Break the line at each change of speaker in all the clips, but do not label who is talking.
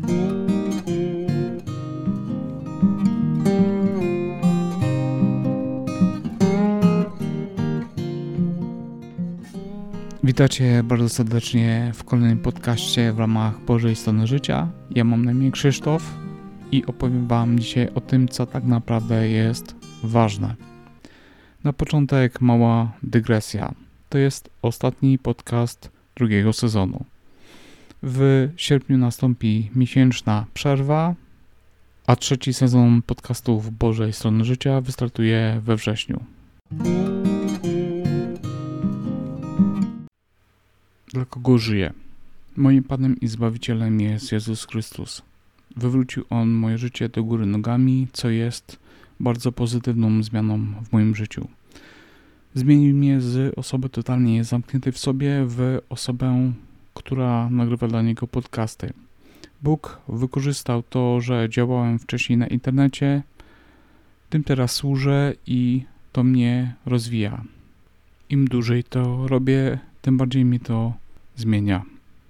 Witajcie bardzo serdecznie w kolejnym podcaście w ramach Bożej Strony Życia. Ja mam na imię Krzysztof i opowiem Wam dzisiaj o tym, co tak naprawdę jest ważne. Na początek mała dygresja. To jest ostatni podcast drugiego sezonu. W sierpniu nastąpi miesięczna przerwa, a trzeci sezon podcastów Bożej Strony Życia wystartuje we wrześniu. Dla kogo żyję? Moim Panem i Zbawicielem jest Jezus Chrystus. Wywrócił On moje życie do góry nogami, co jest bardzo pozytywną zmianą w moim życiu. Zmienił mnie z osoby totalnie zamkniętej w sobie w osobę, która nagrywa dla Niego podcasty. Bóg wykorzystał to, że działałem wcześniej na internecie, tym teraz służę i to mnie rozwija. Im dłużej to robię, tym bardziej mnie to zmienia.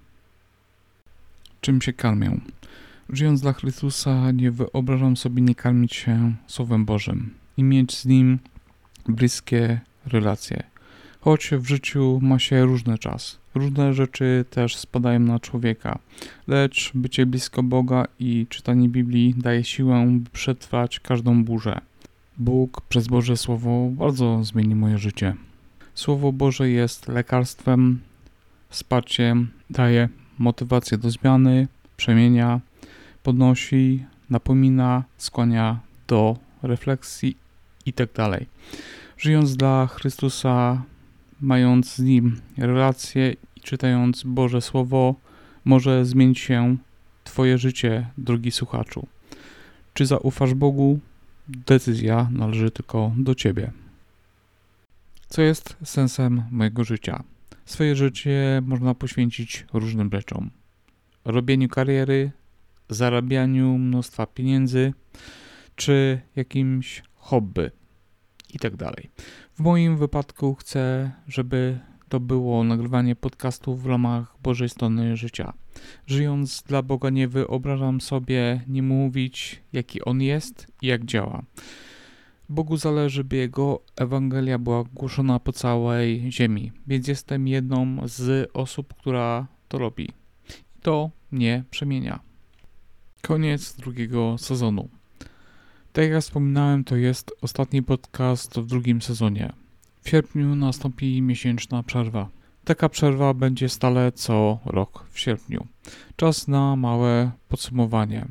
Czym się karmię? Żyjąc dla Chrystusa, nie wyobrażam sobie nie karmić się Słowem Bożym i mieć z Nim bliskie relacje. Choć w życiu ma się różny czas. Różne rzeczy też spadają na człowieka, lecz bycie blisko Boga i czytanie Biblii daje siłę, by przetrwać każdą burzę. Bóg przez Boże Słowo bardzo zmieni moje życie. Słowo Boże jest lekarstwem, wsparciem, daje motywację do zmiany, przemienia, podnosi, napomina, skłania do refleksji itd. Żyjąc dla Chrystusa, mając z Nim relacje i czytając Boże Słowo, może zmienić się Twoje życie, drogi słuchaczu. Czy zaufasz Bogu? Decyzja należy tylko do Ciebie. Co jest sensem mojego życia? Swoje życie można poświęcić różnym rzeczom. Robieniu kariery, zarabianiu mnóstwa pieniędzy, czy jakimś hobby itd. W moim wypadku chcę, żeby to było nagrywanie podcastów w ramach Bożej Strony Życia. Żyjąc dla Boga nie wyobrażam sobie nie mówić, jaki On jest i jak działa. Bogu zależy, by Jego Ewangelia była głoszona po całej ziemi, więc jestem jedną z osób, która to robi. I to mnie przemienia. Koniec drugiego sezonu. Tak jak wspominałem, to jest ostatni podcast w drugim sezonie. W sierpniu nastąpi miesięczna przerwa. Taka przerwa będzie stale co rok w sierpniu. Czas na małe podsumowanie.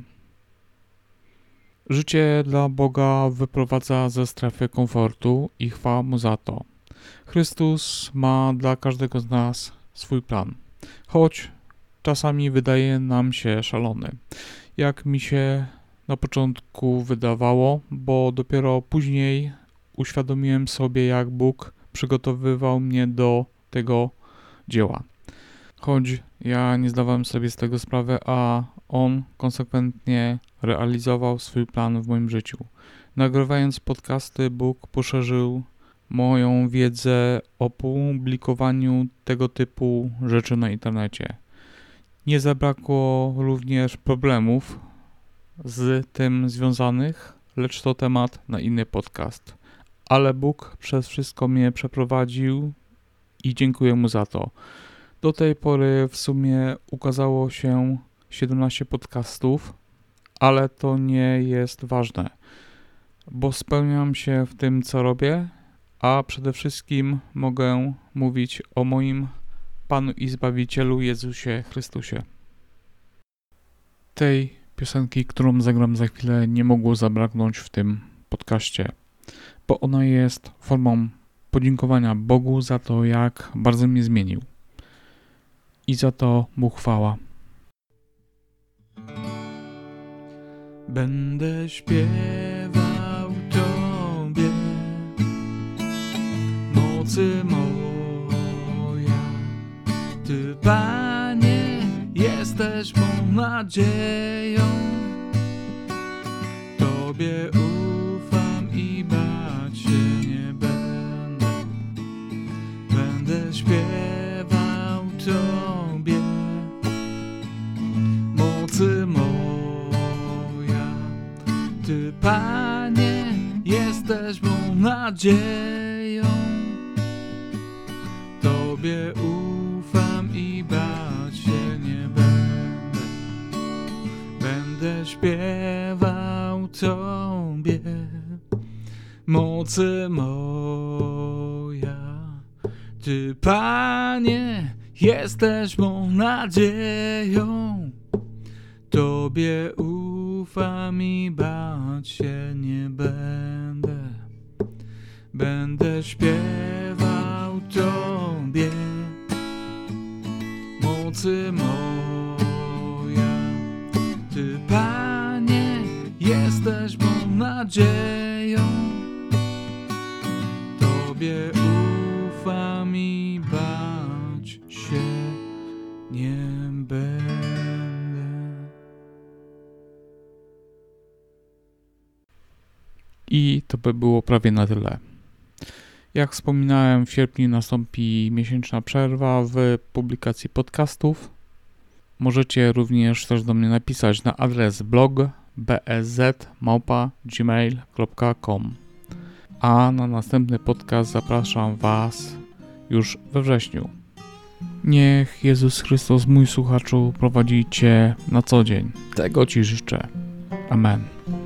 Życie dla Boga wyprowadza ze strefy komfortu i chwała Mu za to. Chrystus ma dla każdego z nas swój plan, choć czasami wydaje nam się szalony, jak mi się na początku wydawało, bo dopiero później uświadomiłem sobie, jak Bóg przygotowywał mnie do tego dzieła. Choć ja nie zdawałem sobie z tego sprawy, a On konsekwentnie realizował swój plan w moim życiu. Nagrywając podcasty, Bóg poszerzył moją wiedzę o publikowaniu tego typu rzeczy na internecie. Nie zabrakło również problemów z tym związanych, lecz to temat na inny podcast. Ale Bóg przez wszystko mnie przeprowadził i dziękuję Mu za to. Do tej pory w sumie ukazało się 17 podcastów, ale to nie jest ważne, bo spełniam się w tym, co robię, a przede wszystkim mogę mówić o moim Panu i Zbawicielu Jezusie Chrystusie. Tej piosenki, którą zagram za chwilę, nie mogło zabraknąć w tym podcaście, bo ona jest formą podziękowania Bogu za to, jak bardzo mnie zmienił. I za to Mu chwała. Będę śpiewał Tobie, mocy moja. Ty, Panie, jesteś mą nadzieją. Tobie ufam i bać się nie będę. Będę śpiewał Tobie, mocy moja. Ty, Panie, jesteś mą nadzieją. Tobie ufam i bać się nie będę. Będę śpiewał Tobie, mocy moja. Ty, Panie, jesteś mą nadzieją. Tobie ufam i bać się nie będę. Będę śpiewał Tobie, mocy moja. Ty, Panie, jesteś mą nadzieją. Tobie ufam i bać się nie będę. I to by było prawie na tyle. Jak wspominałem, w sierpniu nastąpi miesięczna przerwa w publikacji podcastów. Możecie również też do mnie napisać na adres blog bsz@gmail.com. A na następny podcast zapraszam Was już we wrześniu. Niech Jezus Chrystus, mój słuchaczu, prowadzi Cię na co dzień. Tego Ci życzę. Amen.